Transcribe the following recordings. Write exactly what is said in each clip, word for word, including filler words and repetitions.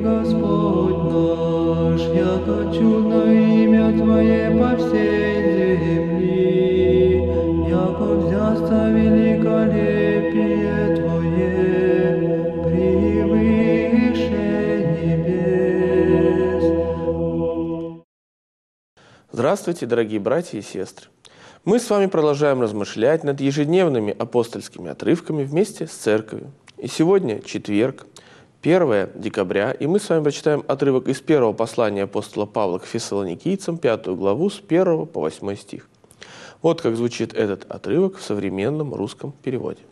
Господь наш, яко чудно имя Твое по всей земли, яко взяться великолепие Твое превыше небес. Здравствуйте, дорогие братья и сестры! Мы с вами продолжаем размышлять над ежедневными апостольскими отрывками вместе с Церковью. И сегодня четверг, первое декабря, и мы с вами прочитаем отрывок из первого послания апостола Павла к фессалоникийцам, пятую главу, с первого по восьмой стих. Вот как звучит этот отрывок в современном русском переводе.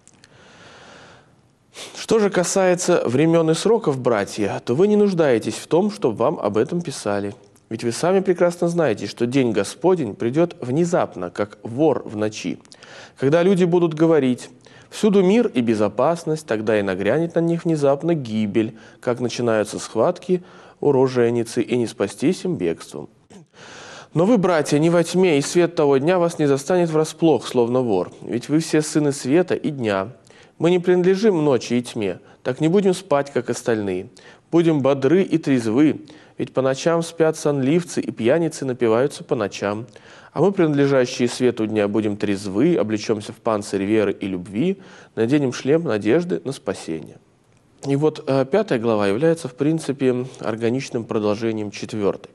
Что же касается времен и сроков, братья, то вы не нуждаетесь в том, чтобы вам об этом писали. Ведь вы сами прекрасно знаете, что день Господень придет внезапно, как вор в ночи. Когда люди будут говорить: «Всюду мир и безопасность», тогда и нагрянет на них внезапно гибель, как начинаются схватки у роженицы, и не спастись им бегством. Но вы, братья, не во тьме, и свет того дня вас не застанет врасплох, словно вор. Ведь вы все сыны света и дня. Мы не принадлежим ночи и тьме, так не будем спать, как остальные. Будем бодры и трезвы, ведь по ночам спят сонливцы, и пьяницы напиваются по ночам. А мы, принадлежащие свету дня, будем трезвы, облечемся в панцирь веры и любви, наденем шлем надежды на спасение». И вот э, пятая глава является, в принципе, органичным продолжением четвертой.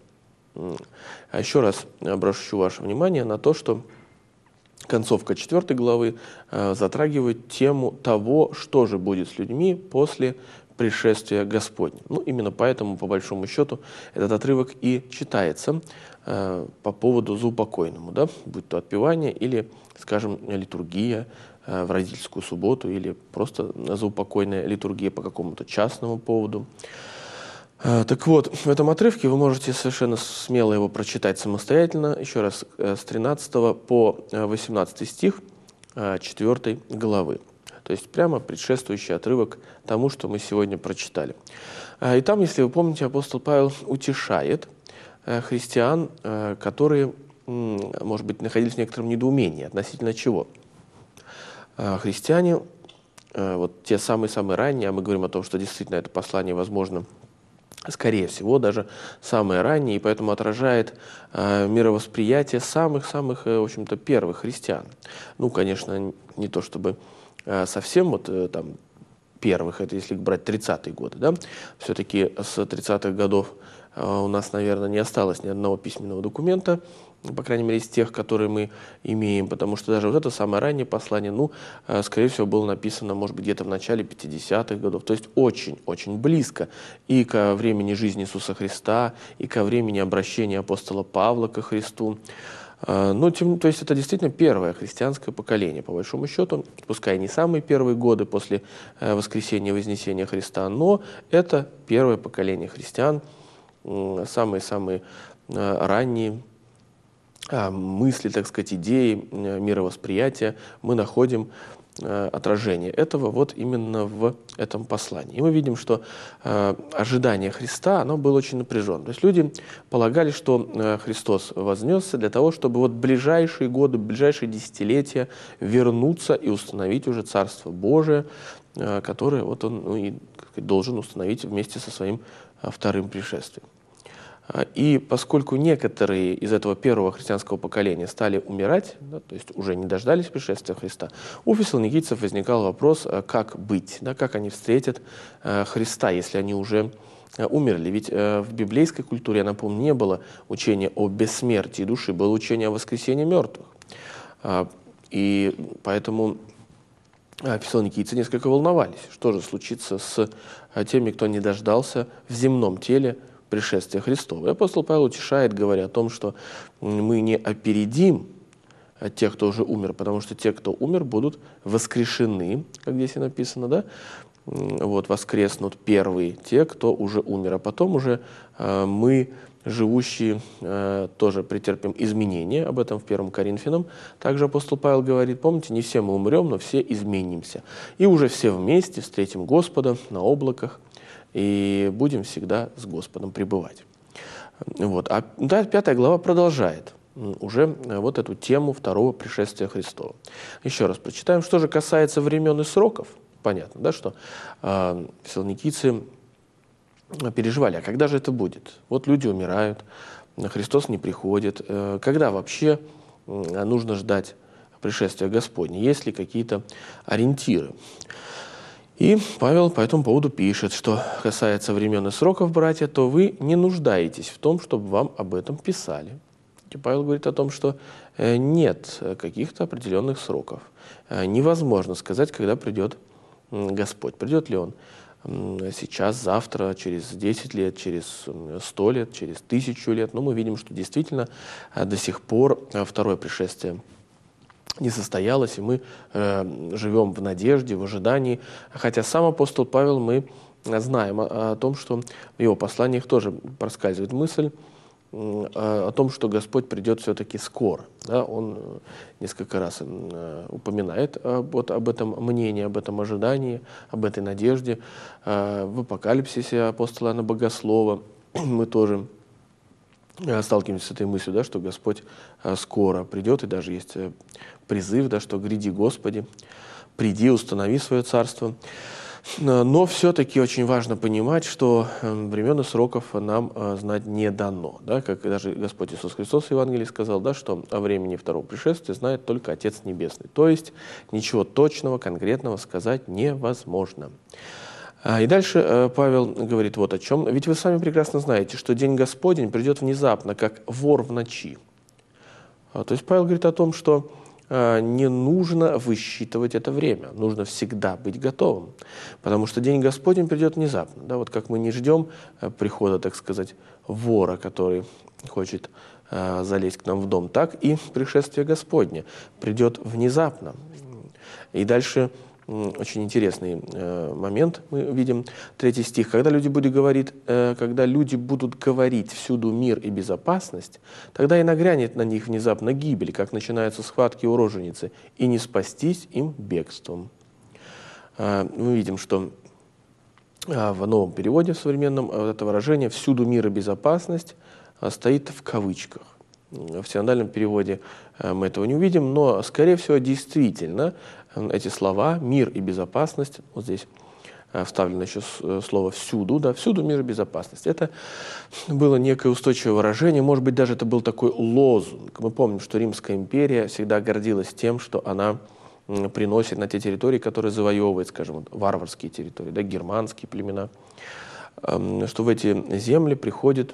А еще раз обращу ваше внимание на то, что концовка четвертой главы э, затрагивает тему того, что же будет с людьми после пришествия Господня. Ну, именно поэтому, по большому счету, этот отрывок и читается э, по поводу заупокойному, да, будь то отпевание или, скажем, литургия э, в родительскую субботу, или просто заупокойная литургия по какому-то частному поводу. Э, так вот, в этом отрывке вы можете совершенно смело его прочитать самостоятельно, еще раз, э, с тринадцатого по восемнадцатый стих э, четвёртой главы. То есть прямо предшествующий отрывок тому, что мы сегодня прочитали. И там, если вы помните, апостол Павел утешает христиан, которые, может быть, находились в некотором недоумении относительно чего. Христиане, вот те самые-самые ранние, а мы говорим о том, что действительно это послание, возможно, скорее всего, даже самые ранние, и поэтому отражает мировосприятие самых-самых, в общем-то, первых христиан. Ну, конечно, не то чтобы совсем вот там первых, это если брать тридцатые годы, да, все-таки с тридцатых годов у нас, наверное, не осталось ни одного письменного документа, по крайней мере, из тех, которые мы имеем, потому что даже вот это самое раннее послание, ну, скорее всего, было написано, может быть, где-то в начале пятидесятых годов, то есть очень-очень близко и ко времени жизни Иисуса Христа, и ко времени обращения апостола Павла ко Христу. Ну, тем, то есть это действительно первое христианское поколение, по большому счету, пускай не самые первые годы после э, воскресения и вознесения Христа, но это первое поколение христиан, самые-самые э, ранние э, мысли, так сказать, идеи, э, мировосприятия мы находим э, отражение этого вот именно в этом послании. И мы видим, что э, ожидание Христа, оно было очень напряженным. То есть люди полагали, что э, Христос вознесся для того, чтобы вот ближайшие годы, ближайшие десятилетия вернуться и установить уже Царство Божие, э, которое вот он, ну, и, как сказать, должен установить вместе со своим э, вторым пришествием. И поскольку некоторые из этого первого христианского поколения стали умирать, да, то есть уже не дождались пришествия Христа, у фессалоникийцев возникал вопрос, как быть, да, как они встретят э, Христа, если они уже э, умерли. Ведь э, в библейской культуре, я напомню, не было учения о бессмертии души, было учение о воскресении мертвых. Э, и поэтому э, фессалоникийцы несколько волновались, что же случится с э, теми, кто не дождался в земном теле пришествия Христова. И апостол Павел утешает, говоря о том, что мы не опередим тех, кто уже умер, потому что те, кто умер, будут воскрешены, как здесь и написано, да? Вот, воскреснут первые те, кто уже умер, а потом уже э, мы, живущие, э, тоже претерпим изменения, об этом в первом Коринфянам. Также апостол Павел говорит, помните, не все мы умрем, но все изменимся. И уже все вместе встретим Господа на облаках, и будем всегда с Господом пребывать. Вот. А да, пятая глава продолжает уже вот эту тему второго пришествия Христова. Еще раз прочитаем. Что же касается времен и сроков, понятно, да, что э, фессалоникийцы переживали, а когда же это будет? Вот люди умирают, Христос не приходит. Когда вообще нужно ждать пришествия Господня? Есть ли какие-то ориентиры? И Павел по этому поводу пишет, что касается времен и сроков, братья, то вы не нуждаетесь в том, чтобы вам об этом писали. И Павел говорит о том, что нет каких-то определенных сроков. Невозможно сказать, когда придет Господь. Придет ли Он сейчас, завтра, через десять лет, через сто лет, через тысячу лет. Но мы видим, что действительно до сих пор второе пришествие не состоялось, и мы э, живем в надежде, в ожидании. Хотя сам апостол Павел, мы знаем о, о том, что в его посланиях тоже проскальзывает мысль э, о том, что Господь придет все-таки скоро. Да? Он несколько раз э, упоминает э, вот об этом мнении, об этом ожидании, об этой надежде. Э, в Апокалипсисе апостола Иоанна Богослова мы тоже сталкиваемся с этой мыслью, да, что Господь скоро придет, и даже есть призыв, да, что «Гряди, Господи, приди, установи свое царство». Но все-таки очень важно понимать, что времен и сроков нам знать не дано. Да, как даже Господь Иисус Христос в Евангелии сказал, да, что о времени второго пришествия знает только Отец Небесный. То есть ничего точного, конкретного сказать невозможно. И дальше Павел говорит вот о чем. «Ведь вы сами прекрасно знаете, что день Господень придет внезапно, как вор в ночи». То есть Павел говорит о том, что не нужно высчитывать это время, нужно всегда быть готовым, потому что день Господень придет внезапно. Да, вот как мы не ждем прихода, так сказать, вора, который хочет залезть к нам в дом, так и пришествие Господне придет внезапно. И дальше очень интересный э, момент мы видим, третий стих. Когда люди будут говорить, э, когда люди будут говорить всюду мир и безопасность, тогда и нагрянет на них внезапно гибель, как начинаются схватки у роженицы, и не спастись им бегством. Э, мы видим, что э, в новом переводе, в современном, э, это выражение «всюду мир и безопасность» э, стоит в кавычках. В синодальном переводе э, мы этого не увидим, но, скорее всего, действительно эти слова «мир» и «безопасность», вот здесь вставлено еще слово «всюду», да, «всюду мир и безопасность». Это было некое устойчивое выражение, может быть, даже это был такой лозунг. Мы помним, что Римская империя всегда гордилась тем, что она приносит на те территории, которые завоевывает, скажем, варварские территории, да, германские племена, что в эти земли приходит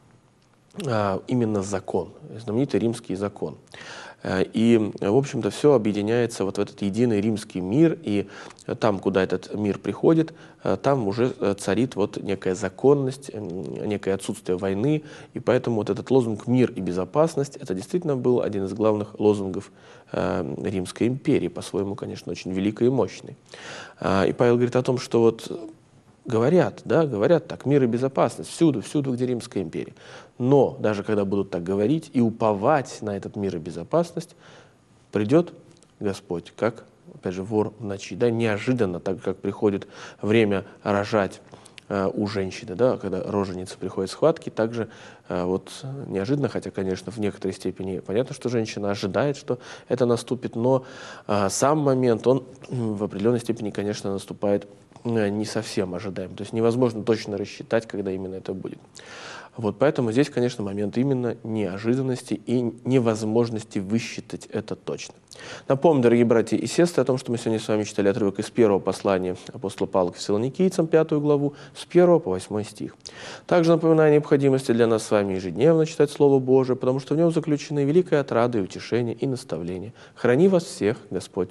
именно закон, знаменитый римский закон. И, в общем-то, все объединяется вот в этот единый римский мир, и там, куда этот мир приходит, там уже царит вот некая законность, некое отсутствие войны, и поэтому вот этот лозунг «мир и безопасность» — это действительно был один из главных лозунгов Римской империи, по-своему, конечно, очень великой и мощной. И Павел говорит о том, что вот говорят, да, говорят так, мир и безопасность всюду, всюду, где Римская империя. Но даже когда будут так говорить и уповать на этот мир и безопасность, придет Господь, как, опять же, вор в ночи. Да, неожиданно, так как приходит время рожать э, у женщины, да, когда роженица приходит в схватки, также э, вот неожиданно, хотя, конечно, в некоторой степени понятно, что женщина ожидает, что это наступит, но э, сам момент, он в определенной степени, конечно, наступает не совсем ожидаем. То есть невозможно точно рассчитать, когда именно это будет. Вот поэтому здесь, конечно, момент именно неожиданности и невозможности высчитать это точно. Напомню, дорогие братья и сестры, о том, что мы сегодня с вами читали отрывок из первого послания апостола Павла к Фессалоникийцам, пятую главу, с первого по восьмой стих. Также напоминаю о необходимости для нас с вами ежедневно читать Слово Божие, потому что в нем заключены великая отрада и утешение и наставление. Храни вас всех Господь.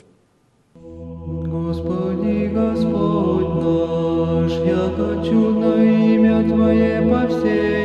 Господи, Господь наш, яко чудно имя Твое по всей